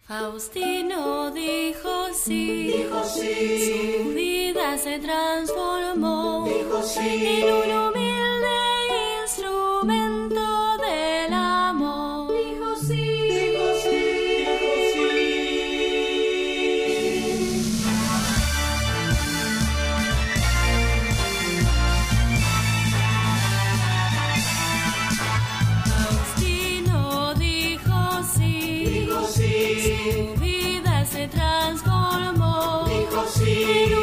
Faustino dijo sí, su vida se transformó en un humilde instrumento del amor. Dijo sí, dijo sí, dijo sí. Faustino dijo sí, su vida se transformó. Dijo sí.